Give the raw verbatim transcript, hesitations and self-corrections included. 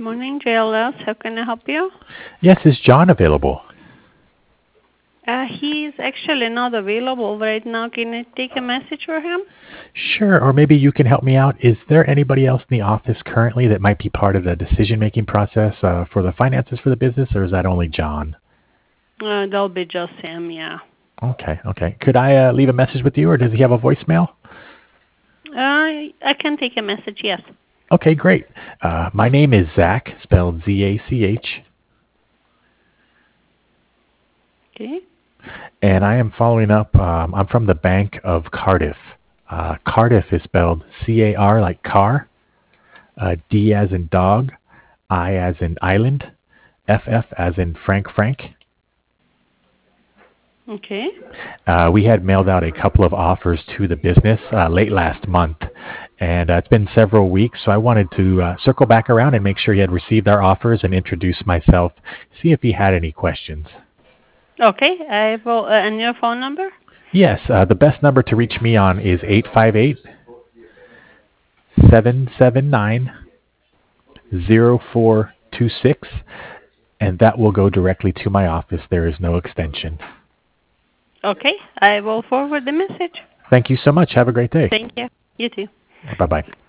Morning, J L S. How can I help you? Yes, is John available? Uh, he's actually not available right now. Can I take a message for him? Sure, or maybe you can help me out. Is there anybody else in the office currently that might be part of the decision-making process uh, for the finances for the business, or is that only John? Uh, that'll be just him, yeah. Okay, okay. Could I uh, leave a message with you, or does he have a voicemail? Uh, I can take a message, yes. Okay, great. Uh, my name is Zach, spelled Z A C H, Okay. and I am following up. Um, I'm from the Bank of Cardiff. Uh, Cardiff is spelled C A R like car, uh, D as in dog, I as in island, F F as in Frank Frank. Okay. Uh, we had mailed out a couple of offers to the business uh, late last month, and uh, it's been several weeks, so I wanted to uh, circle back around and make sure he had received our offers and introduce myself, see if he had any questions. Okay. I will, uh, and your phone number? Yes, uh, the best number to reach me on is eight five eight, seven seven nine, zero four two six, and that will go directly to my office. There is no extension. Okay. I will forward the message. Thank you so much. Have a great day. Thank you. You too. Bye-bye.